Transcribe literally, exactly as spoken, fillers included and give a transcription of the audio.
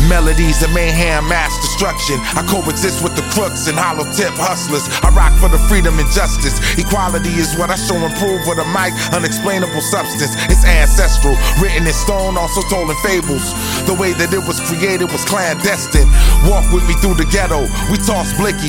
Melodies of mayhem, mass destruction. I coexist with the crooks and hollow tip hustlers. I rock for the freedom and justice. Equality is what I show and prove with a mic. Unexplainable substance, it's ancestral. Written in stone, also told in fables. The way that it was created was clandestine. Walk with me through the ghetto, we toss blicky.